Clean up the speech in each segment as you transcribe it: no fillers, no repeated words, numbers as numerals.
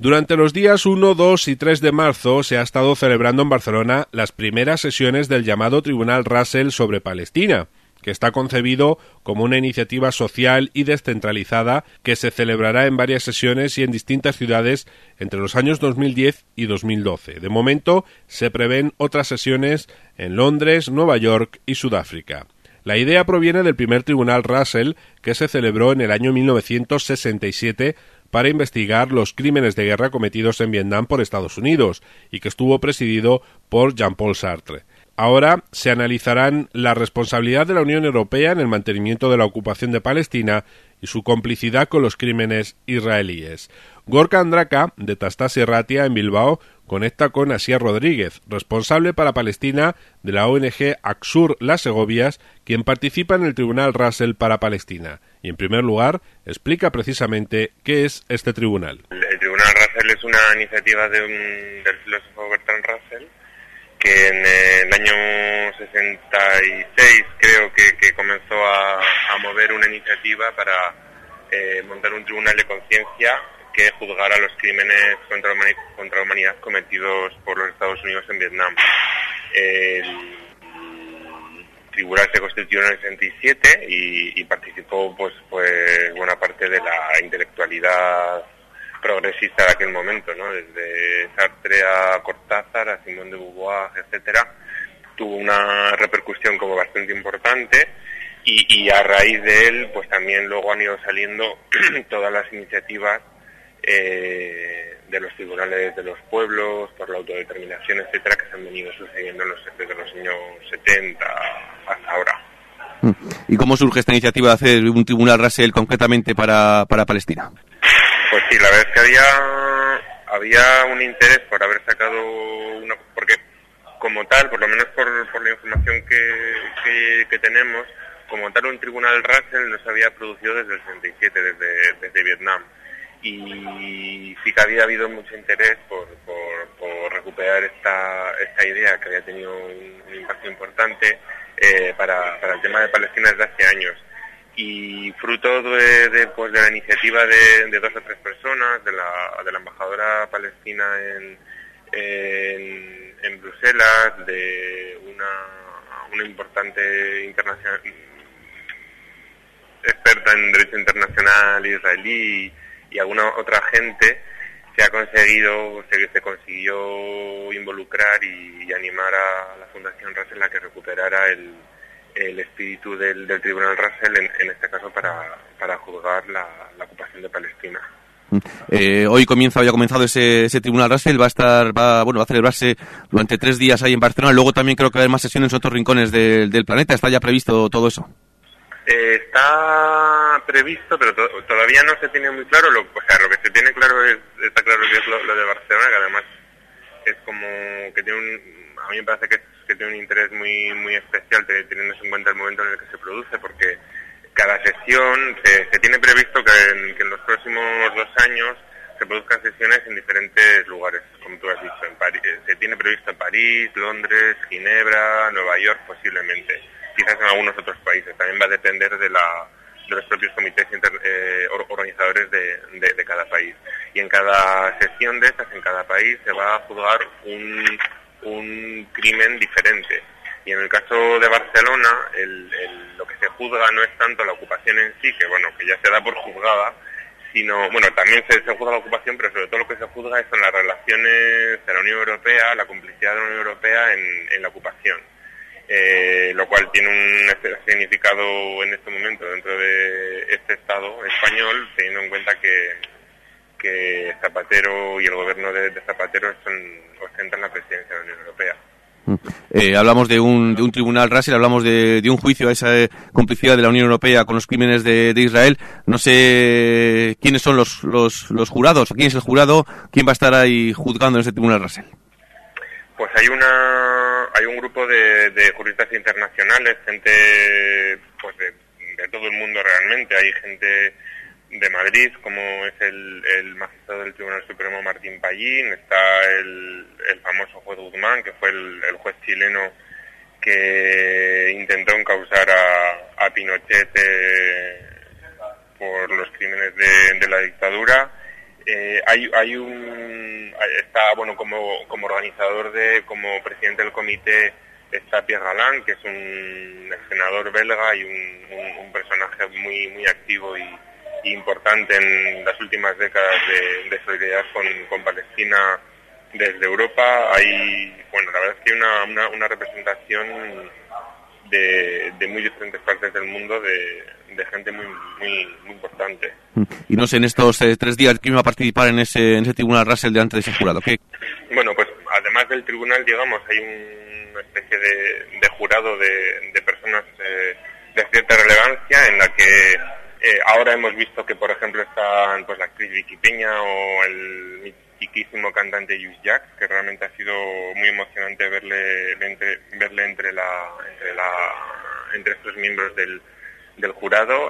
Durante los días 1, 2 y 3 de marzo se ha estado celebrando en Barcelona las primeras sesiones del llamado Tribunal Russell sobre Palestina, que está concebido como una iniciativa social y descentralizada que se celebrará en varias sesiones y en distintas ciudades entre los años 2010 y 2012. De momento, se prevén otras sesiones en Londres, Nueva York y Sudáfrica. La idea proviene del primer Tribunal Russell que se celebró en el año 1967 para investigar los crímenes de guerra cometidos en Vietnam por Estados Unidos y que estuvo presidido por Jean-Paul Sartre. Ahora se analizarán la responsabilidad de la Unión Europea en el mantenimiento de la ocupación de Palestina y su complicidad con los crímenes israelíes. Gorka Andraka, de Tastás Irratia, en Bilbao, conecta con Asier Rodríguez, responsable para Palestina de la ONG Aksur Las Segovias, quien participa en el Tribunal Russell para Palestina. Y en primer lugar, explica precisamente qué es este tribunal. El Tribunal Russell es una iniciativa del filósofo Bertrand Russell, que en el año 66 creo que comenzó a mover una iniciativa para montar un tribunal de conciencia que juzgara los crímenes contra la humanidad cometidos por los Estados Unidos en Vietnam. El tribunal se constituyó en el 67 y participó pues buena parte de la intelectualidad progresista de aquel momento, ¿no? Desde Sartre a Cortázar, a Simone de Beauvoir, etcétera, tuvo una repercusión como bastante importante y a raíz de él pues también luego han ido saliendo todas las iniciativas de los tribunales de los pueblos por la autodeterminación, etcétera, que se han venido sucediendo desde los años 70 hasta ahora. ¿Y cómo surge esta iniciativa de hacer un tribunal Russell concretamente para Palestina? Pues sí, la verdad es que había un interés por haber sacado porque como tal, por lo menos por la información que tenemos, como tal un tribunal Russell no se había producido desde el 67, desde Vietnam. Y sí que había habido mucho interés por recuperar esta idea que había tenido un impacto importante para el tema de Palestina desde hace años. Y fruto de la iniciativa de 2 o 3 personas, de la embajadora palestina en Bruselas, de una importante experta en derecho internacional israelí y alguna otra gente, se consiguió involucrar y animar a la Fundación Russell a que recuperara el espíritu del Tribunal Russell, en este caso para juzgar la ocupación de Palestina. Hoy ha comenzado ese Tribunal Russell, va a celebrarse durante 3 días ahí en Barcelona. Luego también creo que va a haber más sesiones en otros rincones del planeta. ¿Está ya previsto todo eso? Está previsto, pero todavía no se tiene muy claro. Lo que se tiene claro está claro que es lo de Barcelona, que además es como que a mí me parece que tiene un interés muy muy especial, teniendo en cuenta el momento en el que se produce, porque cada sesión se tiene previsto que en los próximos 2 años se produzcan sesiones en diferentes lugares, como tú has dicho. Se tiene previsto en París, Londres, Ginebra, Nueva York, posiblemente, quizás en algunos otros países. También va a depender de los propios comités organizadores de cada país. Y en cada sesión de estas, en cada país, se va a juzgar un crimen diferente. Y en el caso de Barcelona, lo que se juzga no es tanto la ocupación en sí, que ya se da por juzgada, sino, también se juzga la ocupación, pero sobre todo lo que se juzga son las relaciones de la Unión Europea, la complicidad de la Unión Europea en la ocupación. Lo cual tiene un significado en este momento dentro de este Estado español, teniendo en cuenta que Zapatero y el gobierno de Zapatero ostentan la presidencia de la Unión Europea. Hablamos de un tribunal Russell, hablamos de un juicio a esa complicidad de la Unión Europea con los crímenes de Israel. No sé quiénes son los jurados, o quién es el jurado, quién va a estar ahí juzgando en ese tribunal Russell. Pues hay un grupo de juristas internacionales, gente pues de todo el mundo realmente. Hay gente de Madrid, como es el magistrado del Tribunal Supremo Martín Pallín, está el famoso juez Guzmán, que fue el juez chileno que intentó encausar a Pinochet por los crímenes de la dictadura. Está, bueno, como organizador como presidente del comité está Pierre Galland, que es un senador belga y un personaje muy activo y importante en las últimas décadas de solidaridad con Palestina desde Europa. La verdad es que hay una representación de muy diferentes partes del mundo de gente muy importante. Y no sé, en estos 3 días, ¿quién va a participar en ese tribunal Russell delante de ese jurado? ¿Qué? Bueno, pues además del tribunal, digamos, hay una especie de jurado de personas de cierta relevancia, en la que ahora hemos visto que, por ejemplo, están pues la actriz Vicky Peña o el mitiquísimo cantante Lluís Llach, que realmente ha sido muy emocionante verle entre estos miembros del jurado.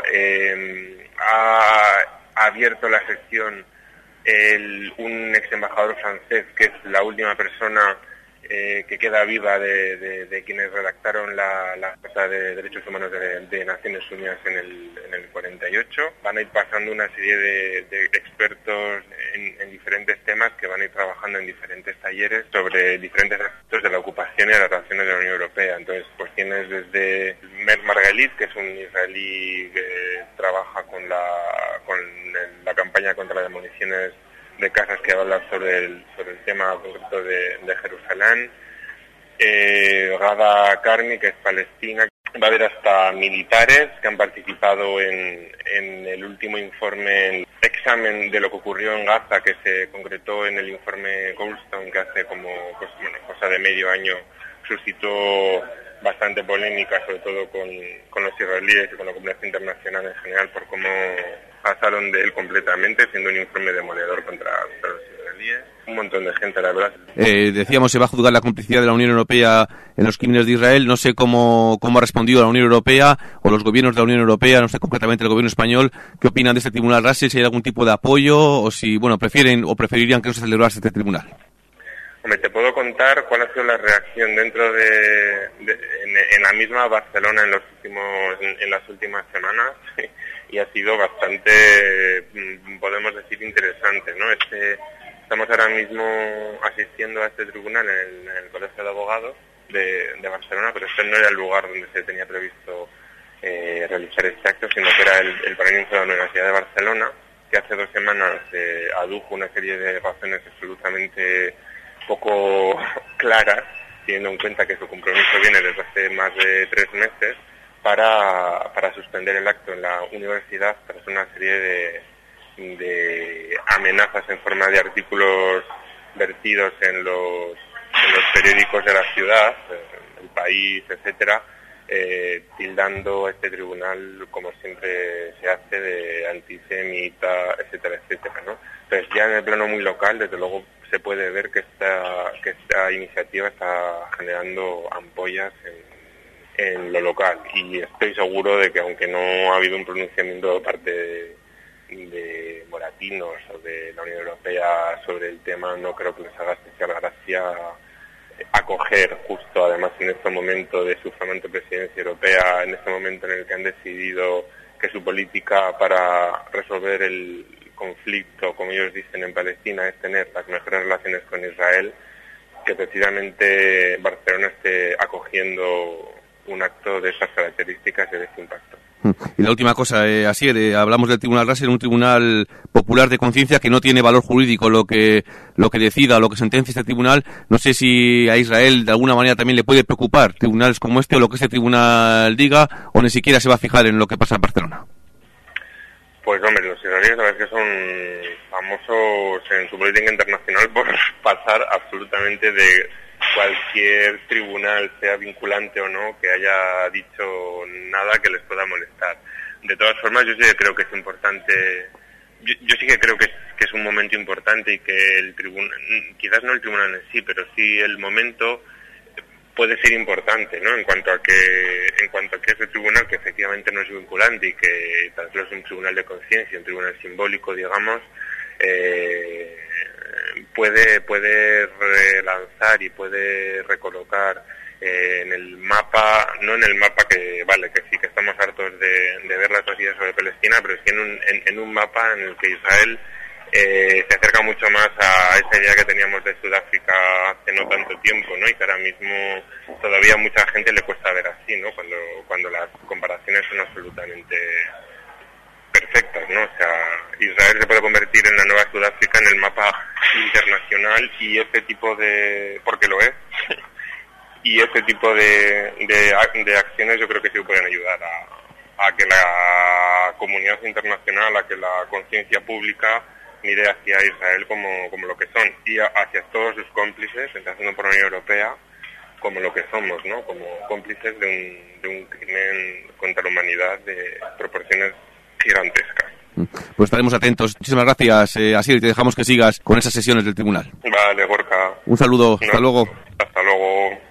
Ha abierto la sección un ex embajador francés, que es la última persona que queda viva de quienes redactaron la Carta de Derechos Humanos de Naciones Unidas en el 48. Van a ir pasando una serie de expertos en diferentes temas que van a ir trabajando en diferentes talleres sobre diferentes aspectos de la ocupación y de las relaciones de la Unión Europea. Entonces, pues tienes desde Mer Margalit, que es un israelí que trabaja con la campaña contra las demoliciones de casas, que habla sobre el tema concreto de Jerusalén. Gada Karmi, que es palestina. Va a haber hasta militares que han participado en el último informe, el examen de lo que ocurrió en Gaza, que se concretó en el informe Goldstone, que hace cosa de medio año suscitó bastante polémica, sobre todo con los israelíes y con la comunidad internacional en general, por cómo pasaron de él completamente, siendo un informe demoledor contra los israelíes. Un montón de gente, la verdad. Decíamos, se va a juzgar la complicidad de la Unión Europea en los crímenes de Israel. No sé cómo ha respondido la Unión Europea o los gobiernos de la Unión Europea, no sé concretamente el gobierno español, qué opinan de este tribunal Russell, si hay algún tipo de apoyo o si, prefieren o preferirían que no se celebrase este tribunal. Hombre, te puedo contar cuál ha sido la reacción dentro en la misma Barcelona en las últimas semanas, y ha sido bastante, podemos decir, interesante, ¿no? Estamos ahora mismo asistiendo a este tribunal en el Colegio de Abogados de Barcelona, pero este no era el lugar donde se tenía previsto realizar este acto, sino que era el Parlamento de la Universidad de Barcelona, que hace 2 semanas adujo una serie de razones absolutamente poco claras, teniendo en cuenta que su compromiso viene desde hace más de 3 meses, para suspender el acto en la universidad tras una serie de amenazas en forma de artículos vertidos en los periódicos de la ciudad, El País, etcétera, tildando a este tribunal, como siempre se hace, de antisemita, etcétera, ¿no? Entonces, ya en el plano muy local, desde luego, se puede ver que esta iniciativa está generando ampollas en lo local, y estoy seguro de que, aunque no ha habido un pronunciamiento de parte de moratinos o de la Unión Europea sobre el tema, no creo que les haga especial gracia acoger, justo además en este momento de su flamante presidencia europea, en este momento en el que han decidido que su política para resolver el conflicto, como ellos dicen, en Palestina, es tener las mejores relaciones con Israel, que precisamente Barcelona esté acogiendo un acto de esas características y de este impacto. Y la última cosa, hablamos del Tribunal Russell, un tribunal popular de conciencia que no tiene valor jurídico lo que decida o lo que sentencie este tribunal. No sé si a Israel de alguna manera también le puede preocupar tribunales como este o lo que este tribunal diga, o ni siquiera se va a fijar en lo que pasa en Barcelona. Pues hombre, los israelíes la verdad es que son famosos en su política internacional por pasar absolutamente de cualquier tribunal, sea vinculante o no, que haya dicho nada que les pueda molestar. De todas formas, yo sí que creo que es importante, yo sí que creo que es un momento importante, y que el tribunal, quizás no el tribunal en sí, pero sí el momento puede ser importante, ¿no? En cuanto a que ese tribunal, que efectivamente no es vinculante y que tan solo es un tribunal de conciencia, un tribunal simbólico, digamos, puede relanzar y puede recolocar en el mapa, no en el mapa que sí que estamos hartos de ver las noticias sobre Palestina, pero sí en un mapa en el que Israel se acerca mucho más a esa idea que teníamos de Sudáfrica hace no tanto tiempo, ¿no? Y que ahora mismo todavía a mucha gente le cuesta ver así, ¿no? Cuando las comparaciones son absolutamente perfectas, ¿no? O sea, Israel se puede convertir en la nueva Sudáfrica en el mapa internacional y este tipo de... porque lo es. Y este tipo de acciones yo creo que sí pueden ayudar a que la comunidad internacional, a que la conciencia pública mire hacia Israel como lo que son y hacia todos sus cómplices, empezando por la Unión Europea, como lo que somos, ¿no? Como cómplices de un crimen contra la humanidad de proporciones gigantescas. Pues estaremos atentos. Muchísimas gracias, Asier, y te dejamos que sigas con esas sesiones del tribunal. Vale, Gorka. Un saludo, hasta luego. Hasta luego.